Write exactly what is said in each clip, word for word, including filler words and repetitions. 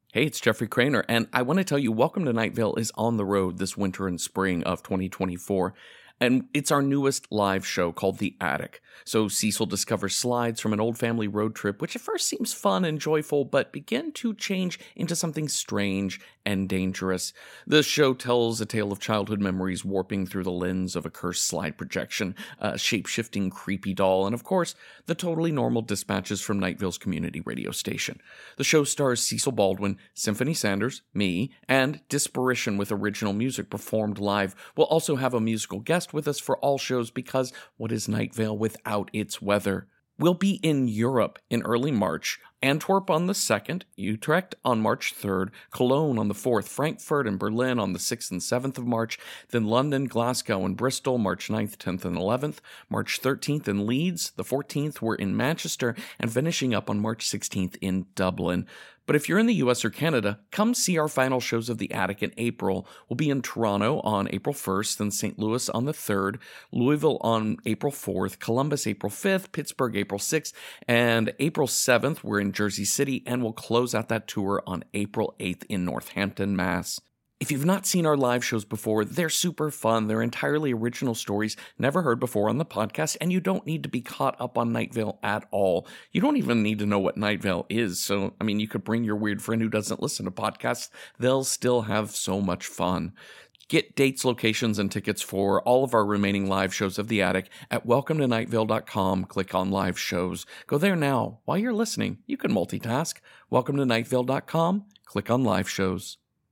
Hey, it's Jeffrey Craner, and I want to tell you, Welcome to Night Vale is on the road this winter and spring of twenty twenty-four, and it's our newest live show called The Attic. So Cecil discovers slides from an old family road trip, which at first seems fun and joyful, but begin to change into something strange and dangerous. The show tells a tale of childhood memories warping through the lens of a cursed slide projection, a shape-shifting creepy doll, and of course, the totally normal dispatches from Night Vale's community radio station. The show stars Cecil Baldwin, Symphony Sanders, me, and Disparition with original music performed live. We'll also have a musical guest with us for all shows because what is Night Vale without its weather? We'll be in Europe in early March, Antwerp on the second, Utrecht on March third, Cologne on the fourth, Frankfurt and Berlin on the sixth and seventh of March, then London, Glasgow, and Bristol March ninth, tenth, and eleventh, March thirteenth in Leeds, the fourteenth we're in Manchester, and finishing up on March sixteenth in Dublin. But if you're in the U S or Canada, come see our final shows of The Attic in April. We'll be in Toronto on April first, then Saint Louis on the third, Louisville on April fourth, Columbus April fifth, Pittsburgh April sixth, and April seventh we're in Jersey City, and we'll close out that tour on April eighth in Northampton, Mass. If you've not seen our live shows before, they're super fun. They're entirely original stories never heard before on the podcast, and you don't need to be caught up on Night Vale at all. You don't even need to know what Night Vale is. So, I mean, you could bring your weird friend who doesn't listen to podcasts. They'll still have so much fun. Get dates, locations, and tickets for all of our remaining live shows of The Attic at welcome to night vale dot com. Click on live shows. Go there now. While you're listening, you can multitask. welcome to night vale dot com. Click on live shows.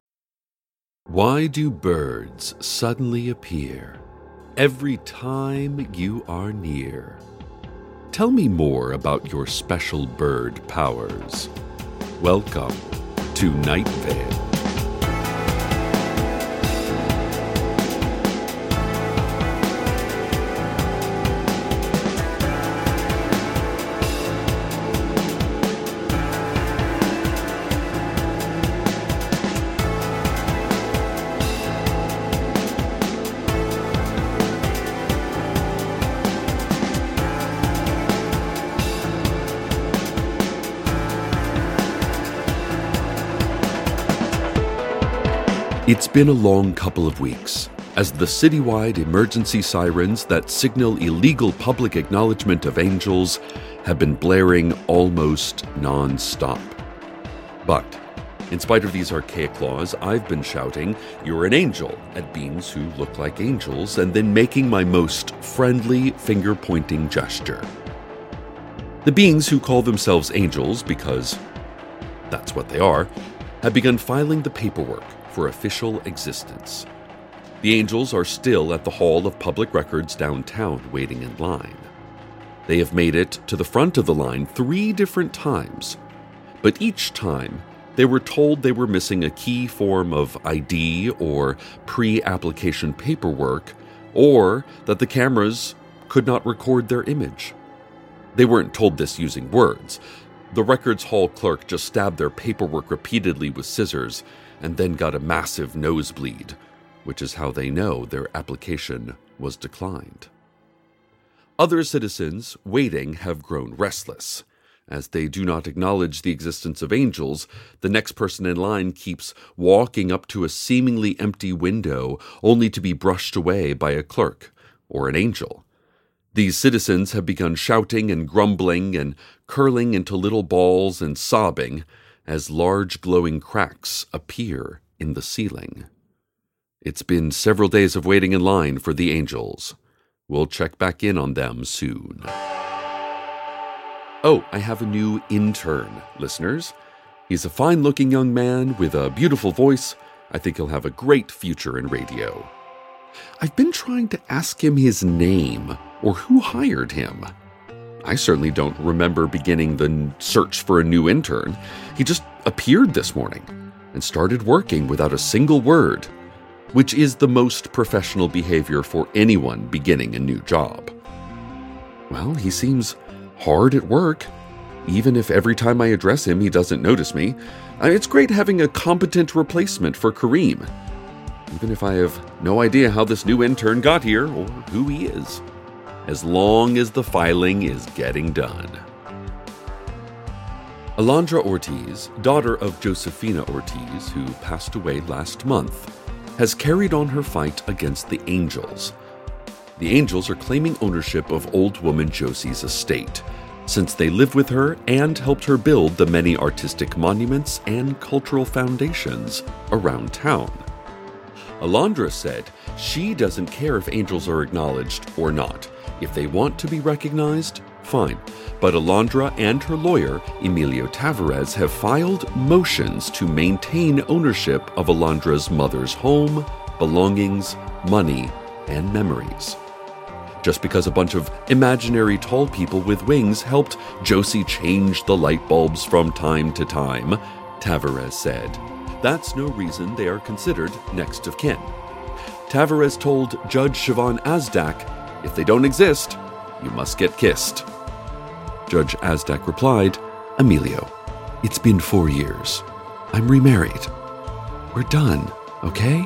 Why do birds suddenly appear every time you are near? Tell me more about your special bird powers. Welcome to Night Vale. It's been a long couple of weeks as the citywide emergency sirens that signal illegal public acknowledgement of angels have been blaring almost non-stop. But, in spite of these archaic laws, I've been shouting, "You're an angel," at beings who look like angels, and then making my most friendly finger-pointing gesture. The beings who call themselves angels, because that's what they are, have begun filing the paperwork for official existence. The angels are still at the Hall of Public Records downtown waiting in line. They have made it to the front of the line three different times, but each time they were told they were missing a key form of I D or pre-application paperwork, or that the cameras could not record their image. They weren't told this using words. The records hall clerk just stabbed their paperwork repeatedly with scissors and then got a massive nosebleed, which is how they know their application was declined. Other citizens waiting have grown restless. As they do not acknowledge the existence of angels, the next person in line keeps walking up to a seemingly empty window only to be brushed away by a clerk or an angel. These citizens have begun shouting and grumbling and curling into little balls and sobbing as large glowing cracks appear in the ceiling. It's been several days of waiting in line for the angels. We'll check back in on them soon. Oh, I have a new intern, listeners. He's a fine-looking young man with a beautiful voice. I think he'll have a great future in radio. I've been trying to ask him his name or who hired him. I certainly don't remember beginning the search for a new intern. He just appeared this morning and started working without a single word, which is the most professional behavior for anyone beginning a new job. Well, he seems hard at work, even if every time I address him he doesn't notice me. It's great having a competent replacement for Kareem, even if I have no idea how this new intern got here or who he is, as long as the filing is getting done. Alondra Ortiz, daughter of Josefina Ortiz, who passed away last month, has carried on her fight against the Angels. The Angels are claiming ownership of old woman Josie's estate, since they lived with her and helped her build the many artistic monuments and cultural foundations around town. Alondra said she doesn't care if angels are acknowledged or not. If they want to be recognized, fine. But Alondra and her lawyer, Emilio Tavares, have filed motions to maintain ownership of Alondra's mother's home, belongings, money, and memories. Just because a bunch of imaginary tall people with wings helped Josie change the light bulbs from time to time, Tavares said, that's no reason they are considered next of kin. Tavares told Judge Siobhan Azdak, if they don't exist, you must get kissed. Judge Azdak replied, Emilio, it's been four years. I'm remarried. We're done, okay?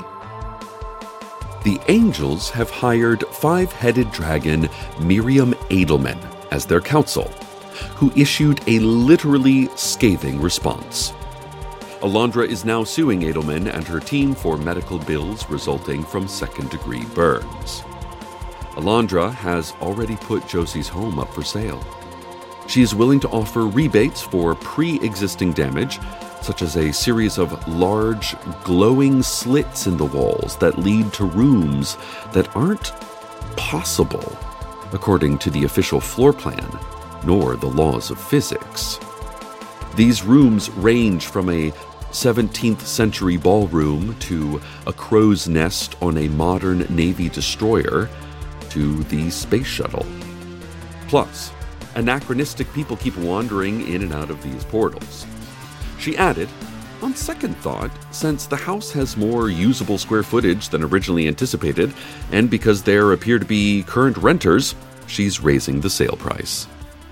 The Angels have hired five-headed dragon Miriam Edelman as their counsel, who issued a literally scathing response. Alondra is now suing Edelman and her team for medical bills resulting from second-degree burns. Alondra has already put Josie's home up for sale. She is willing to offer rebates for pre-existing damage, such as a series of large, glowing slits in the walls that lead to rooms that aren't possible, according to the official floor plan, nor the laws of physics. These rooms range from a seventeenth century ballroom to a crow's nest on a modern Navy destroyer to the space shuttle. Plus, anachronistic people keep wandering in and out of these portals. She added, on second thought, since the house has more usable square footage than originally anticipated, and because there appear to be current renters, she's raising the sale price.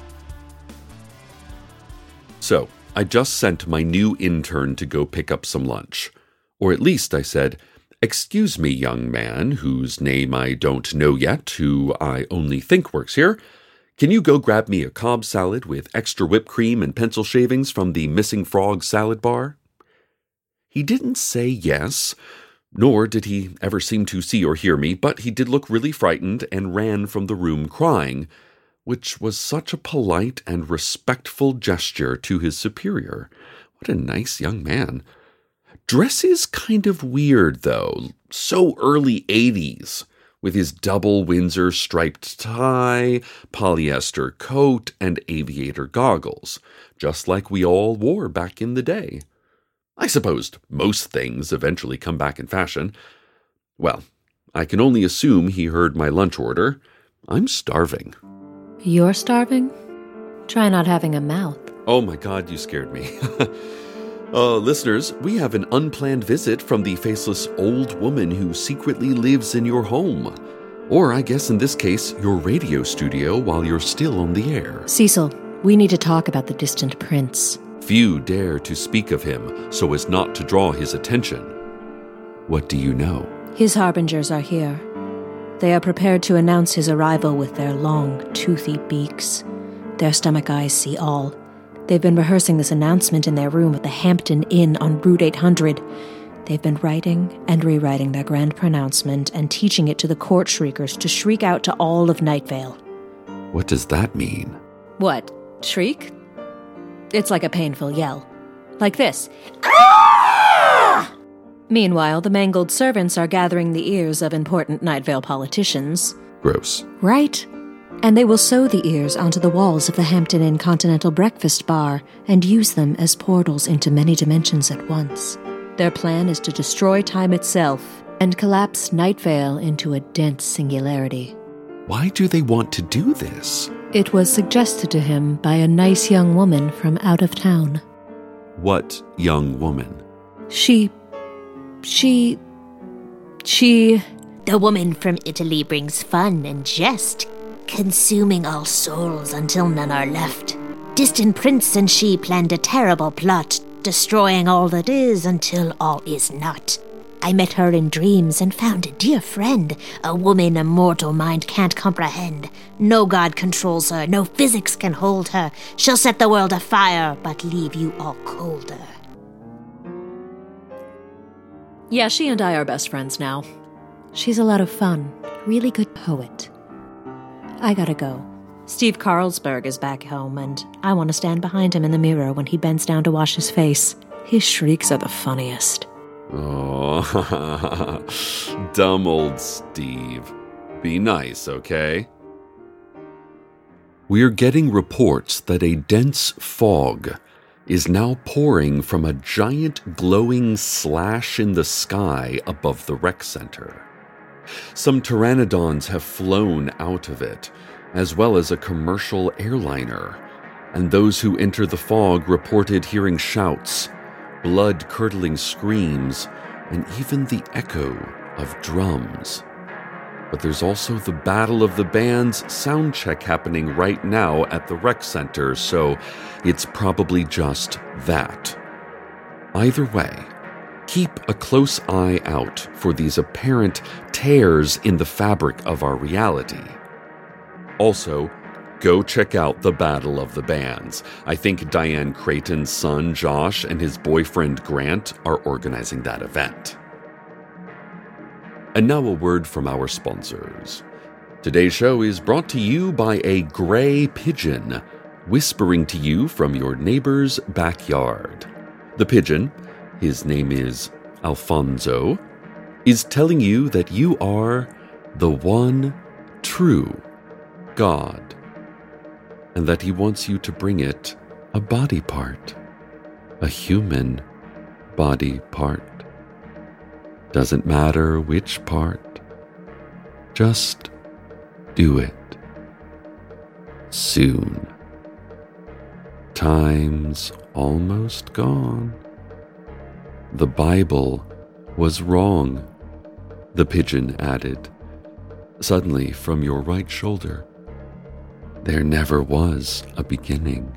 So, I just sent my new intern to go pick up some lunch. Or at least I said, excuse me, young man, whose name I don't know yet, who I only think works here. Can you go grab me a Cobb salad with extra whipped cream and pencil shavings from the Missing Frog salad bar? He didn't say yes, nor did he ever seem to see or hear me, but he did look really frightened and ran from the room crying, which was such a polite and respectful gesture to his superior. What a nice young man. Dress is kind of weird, though, so early eighties. With his double Windsor striped tie, polyester coat, and aviator goggles, just like we all wore back in the day. I supposed most things eventually come back in fashion. Well, I can only assume he heard my lunch order. I'm starving. You're starving? Try not having a mouth. Oh my God, you scared me. Uh, listeners, we have an unplanned visit from the faceless old woman who secretly lives in your home. Or, I guess in this case, your radio studio while you're still on the air. Cecil, we need to talk about the distant prince. Few dare to speak of him so as not to draw his attention. What do you know? His harbingers are here. They are prepared to announce his arrival with their long, toothy beaks. Their stomach eyes see all. They've been rehearsing this announcement in their room at the Hampton Inn on Route eight hundred. They've been writing and rewriting their grand pronouncement and teaching it to the court shriekers to shriek out to all of Night Vale. What does that mean? What? Shriek? It's like a painful yell. Like this. Ah! Meanwhile, the mangled servants are gathering the ears of important Night Vale politicians. Gross. Right? And they will sew the ears onto the walls of the Hampton Inn Continental Breakfast Bar and use them as portals into many dimensions at once. Their plan is to destroy time itself and collapse Night Vale into a dense singularity. Why do they want to do this? It was suggested to him by a nice young woman from out of town. What young woman? She... She... She... The woman from Italy brings fun and jest, consuming all souls until none are left. Distant Prince and she planned a terrible plot, destroying all that is until all is not. I met her in dreams and found a dear friend, a woman a mortal mind can't comprehend. No god controls her, no physics can hold her. She'll set the world afire, but leave you all colder. Yeah, she and I are best friends now. She's a lot of fun, really good poet. I gotta go. Steve Carlsberg is back home, and I want to stand behind him in the mirror when he bends down to wash his face. His shrieks are the funniest. Oh, dumb old Steve. Be nice, okay? We're getting reports that a dense fog is now pouring from a giant glowing slash in the sky above the rec center. Some pteranodons have flown out of it, as well as a commercial airliner, and those who enter the fog reported hearing shouts, blood-curdling screams, and even the echo of drums. But there's also the Battle of the Bands sound check happening right now at the rec center, so it's probably just that. Either way, keep a close eye out for these apparent tears in the fabric of our reality. Also, go check out the Battle of the Bands. I think Diane Creighton's son, Josh, and his boyfriend, Grant, are organizing that event. And now a word from our sponsors. Today's show is brought to you by a gray pigeon, whispering to you from your neighbor's backyard. The pigeon, his name is Alfonso, is telling you that you are the one true God, and that he wants you to bring it a body part, a human body part. Doesn't matter which part, just do it. Soon. Time's almost gone. The Bible was wrong, the pigeon added. Suddenly, from your right shoulder, there never was a beginning.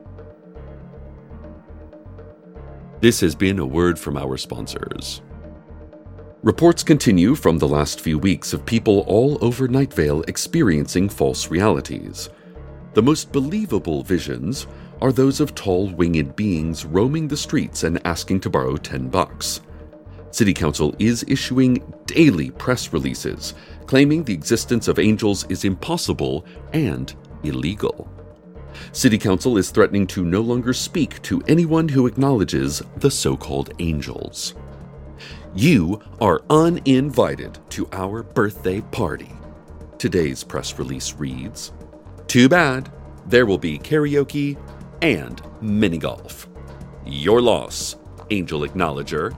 This has been a word from our sponsors. Reports continue from the last few weeks of people all over Night Vale experiencing false realities. The most believable visions are those of tall winged beings roaming the streets and asking to borrow ten bucks. City Council is issuing daily press releases claiming the existence of angels is impossible and illegal. City Council is threatening to no longer speak to anyone who acknowledges the so-called angels. You are uninvited to our birthday party. Today's press release reads, "Too bad, there will be karaoke and mini golf. Your loss, Angel Acknowledger."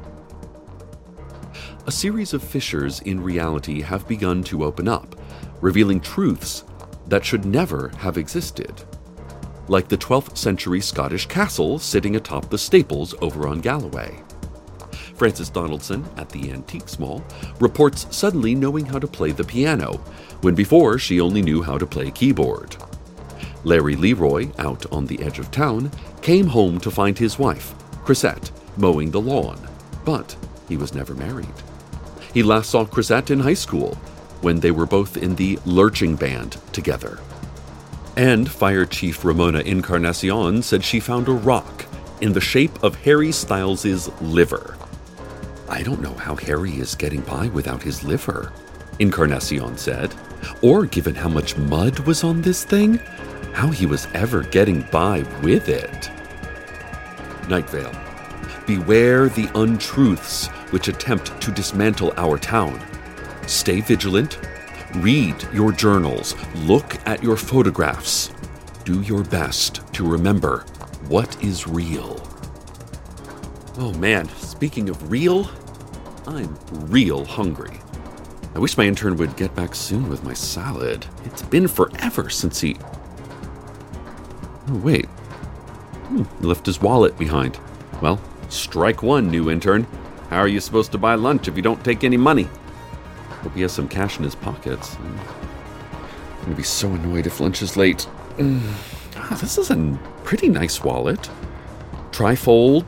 A series of fissures in reality have begun to open up, revealing truths that should never have existed. Like the twelfth century Scottish castle sitting atop the Staples over on Galloway. Frances Donaldson at the Antiques Mall reports suddenly knowing how to play the piano, when before she only knew how to play keyboard. Larry Leroy, out on the edge of town, came home to find his wife, Chrisette, mowing the lawn, but he was never married. He last saw Chrisette in high school, when they were both in the Lurching Band together. And Fire Chief Ramona Encarnacion said she found a rock in the shape of Harry Styles' liver. "I don't know how Harry is getting by without his liver," Encarnacion said. "Or, given how much mud was on this thing, how he was ever getting by with it." Night Vale. Beware the untruths which attempt to dismantle our town. Stay vigilant. Read your journals. Look at your photographs. Do your best to remember what is real. Oh man, speaking of real, I'm real hungry. I wish my intern would get back soon with my salad. It's been forever since he... Oh, wait. Hmm, he left his wallet behind. Well, strike one, new intern. How are you supposed to buy lunch if you don't take any money? Hope he has some cash in his pockets. I'm going to be so annoyed if lunch is late. Mm. Ah, this is a pretty nice wallet. Trifold,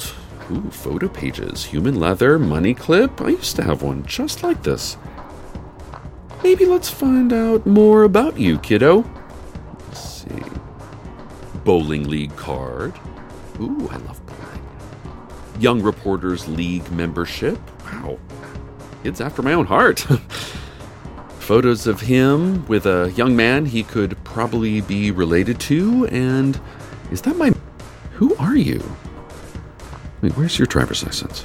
Ooh, photo pages. Human leather, money clip. I used to have one just like this. Maybe let's find out more about you, kiddo. Let's see. Bowling league card. Ooh, I love bowling. Young Reporters League membership. Wow. Kid's after my own heart. Photos of him with a young man he could probably be related to. And is that my... Who are you? Wait, where's your driver's license?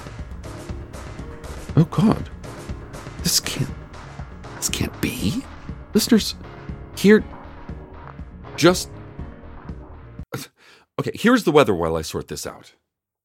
Oh, God. This can't... This can't be. Listeners, here... Just... Okay, here's the weather while I sort this out.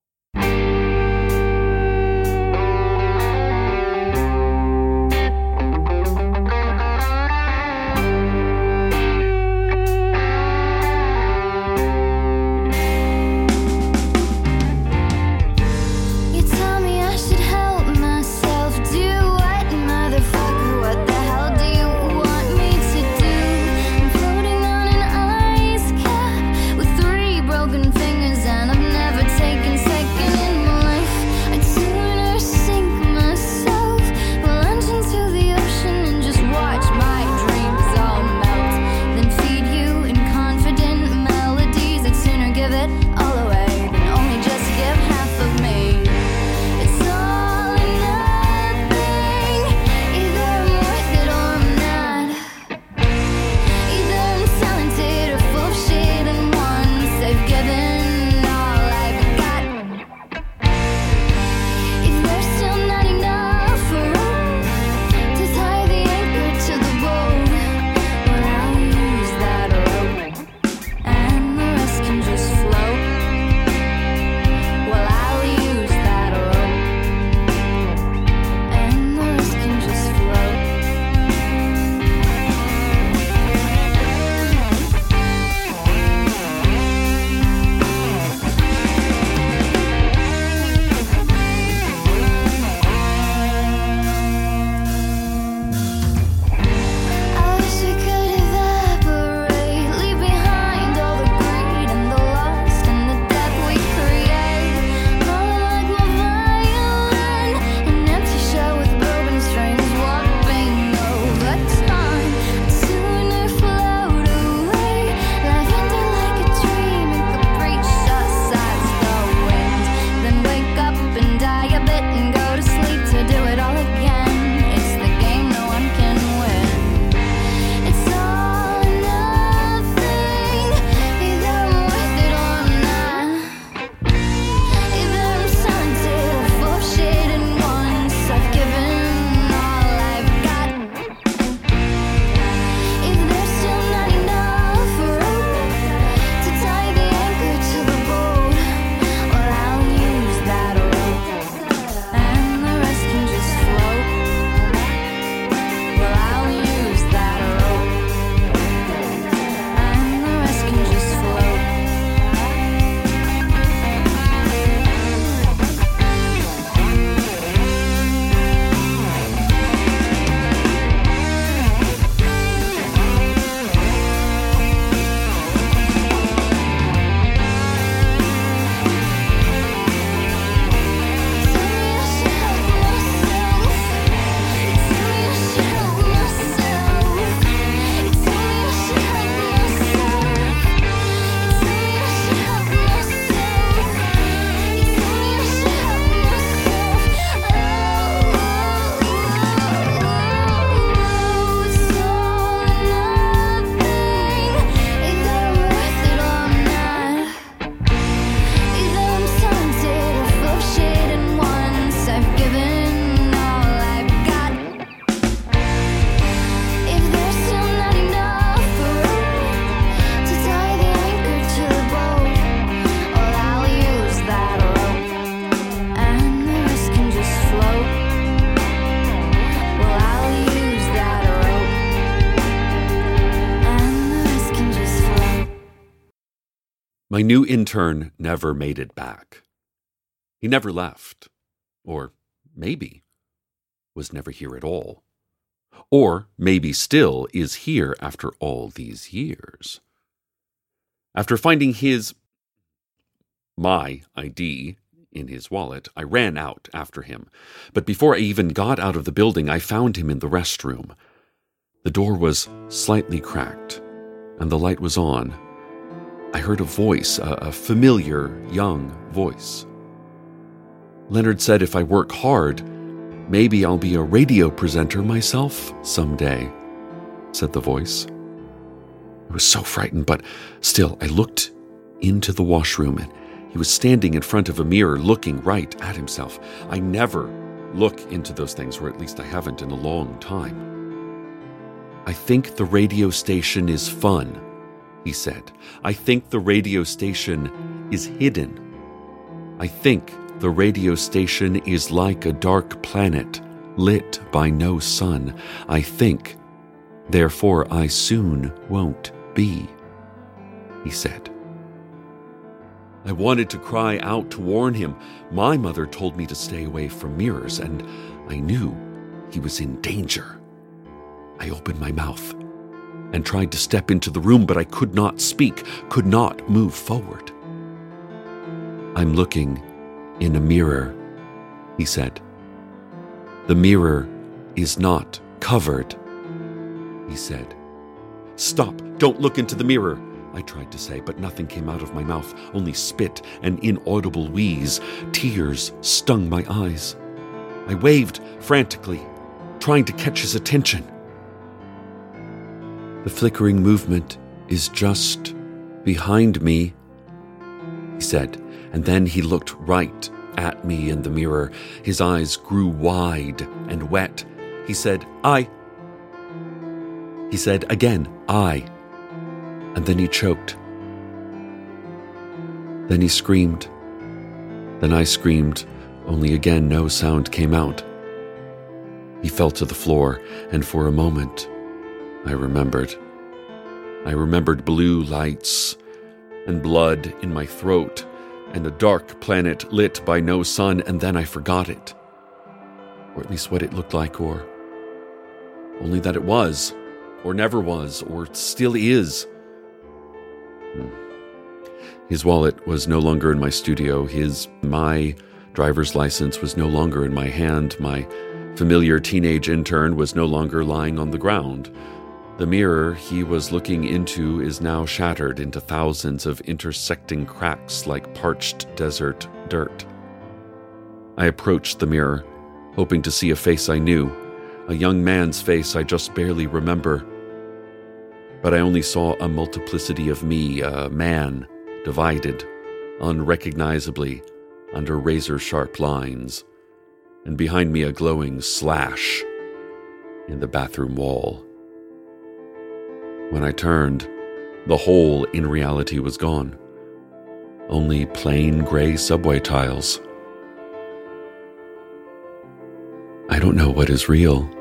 My new intern never made it back. He never left. Or maybe was never here at all. Or maybe still is here after all these years. After finding his, my I D in his wallet, I ran out after him. But before I even got out of the building, I found him in the restroom. The door was slightly cracked, and the light was on. I heard a voice, a, a familiar, young voice. Leonard said if I work hard, maybe I'll be a radio presenter myself someday, said the voice. I was so frightened, but still, I looked into the washroom, and he was standing in front of a mirror looking right at himself. I never look into those things, or at least I haven't in a long time. I think the radio station is fun, he said. I think the radio station is hidden. I think the radio station is like a dark planet lit by no sun. I think, therefore I soon won't be, he said. I wanted to cry out to warn him. My mother told me to stay away from mirrors, and I knew he was in danger. I opened my mouth and tried to step into the room, but I could not speak, could not move forward. I'm looking in a mirror, he said. The mirror is not covered, he said. Stop, don't look into the mirror, I tried to say, but nothing came out of my mouth, only spit and inaudible wheeze. Tears stung my eyes. I waved frantically, trying to catch his attention. The flickering movement is just behind me, he said, and then he looked right at me in the mirror. His eyes grew wide and wet. He said, I. He said again, I. And then he choked. Then he screamed. Then I screamed, only again no sound came out. He fell to the floor, and for a moment, I remembered. I remembered blue lights and blood in my throat and a dark planet lit by no sun, and then I forgot it. Or at least what it looked like, or only that it was, or never was, or still is. Hmm. His wallet was no longer in my studio. His, my driver's license was no longer in my hand. My familiar teenage intern was no longer lying on the ground. The mirror he was looking into is now shattered into thousands of intersecting cracks like parched desert dirt. I approached the mirror, hoping to see a face I knew, a young man's face I just barely remember. But I only saw a multiplicity of me, a man, divided, unrecognizably, under razor-sharp lines, and behind me a glowing slash in the bathroom wall. When I turned, the hole in reality was gone. Only plain gray subway tiles. I don't know what is real.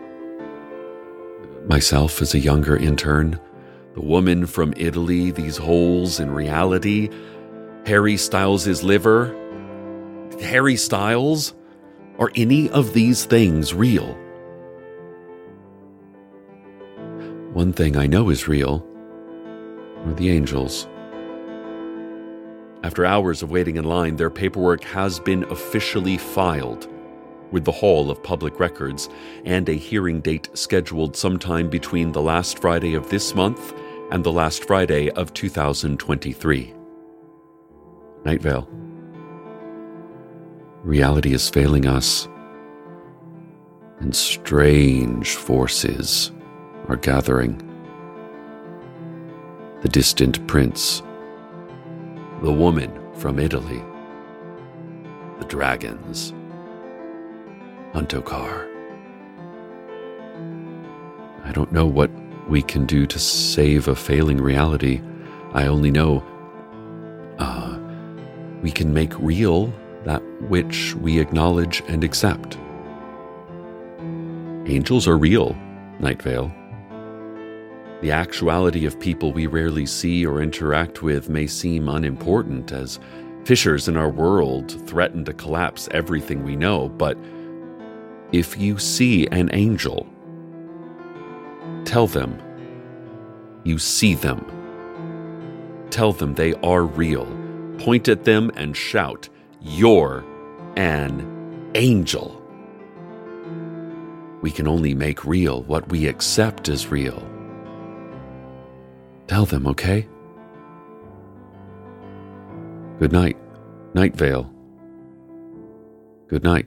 Myself as a younger intern, the woman from Italy, these holes in reality, Harry Styles' liver, Harry Styles? Are any of these things real? One thing I know is real are the angels. After hours of waiting in line, their paperwork has been officially filed with the Hall of Public Records, and a hearing date scheduled sometime between the last Friday of this month and the last Friday of two thousand twenty-three. Night Vale. Reality is failing us, and strange forces are gathering. The distant prince, the woman from Italy, the dragons, Huntokar. I don't know what we can do to save a failing reality. I only know uh, we can make real that which we acknowledge and accept. Angels are real, Night Vale. The actuality of people we rarely see or interact with may seem unimportant, as fissures in our world threaten to collapse everything we know, but if you see an angel, tell them you see them. Tell them they are real. Point at them and shout, you're an angel. We can only make real what we accept as real. Tell them, okay? Good night, Night Vale. Good night.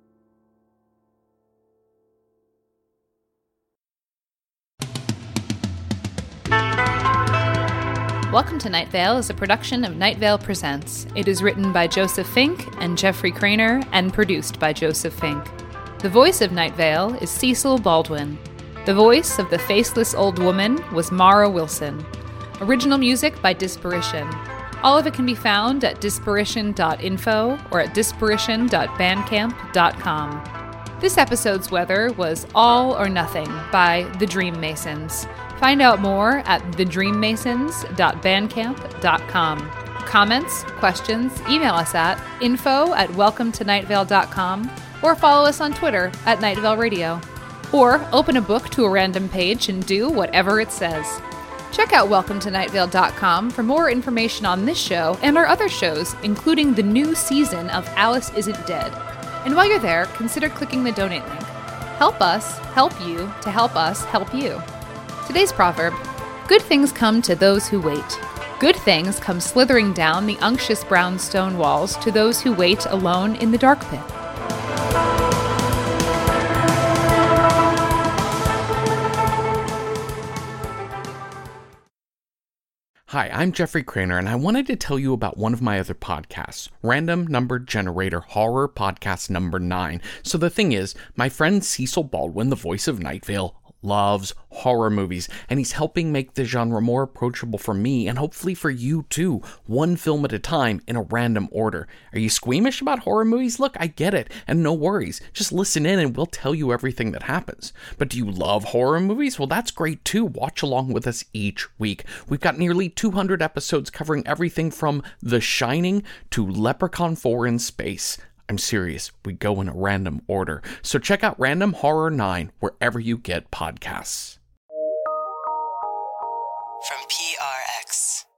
Welcome to Night Vale is a production of Night Vale Presents. It is written by Joseph Fink and Jeffrey Craner and produced by Joseph Fink. The voice of Night Vale is Cecil Baldwin. The voice of the faceless old woman was Mara Wilson. Original music by Disparition. All of it can be found at disparition dot info or at disparition dot bandcamp dot com. This episode's weather was All or Nothing by The Dream Masons. Find out more at the dream masons dot bandcamp dot com. Comments, questions, email us at info at welcome to night vale dot com or follow us on Twitter at Night Vale Radio. Or open a book to a random page and do whatever it says. Check out welcome to night vale dot com for more information on this show and our other shows, including the new season of Alice Isn't Dead. And while you're there, consider clicking the donate link. Help us help you to help us help you. Today's proverb: good things come to those who wait. Good things come slithering down the unctuous brown stone walls to those who wait alone in the dark pit. Hi, I'm Jeffrey Craner, and I wanted to tell you about one of my other podcasts, Random Number Generator Horror Podcast Number nine. So the thing is, my friend Cecil Baldwin, the voice of Night Vale, loves horror movies, and he's helping make the genre more approachable for me and hopefully for you too, one film at a time in a random order. Are you squeamish about horror movies? Look, I get it, and no worries. Just listen in and we'll tell you everything that happens. But do you love horror movies? Well, that's great too. Watch along with us each week. We've got nearly two hundred episodes covering everything from The Shining to Leprechaun four in Space. I'm serious, we go in a random order. So check out Random Horror nine wherever you get podcasts. From P R X.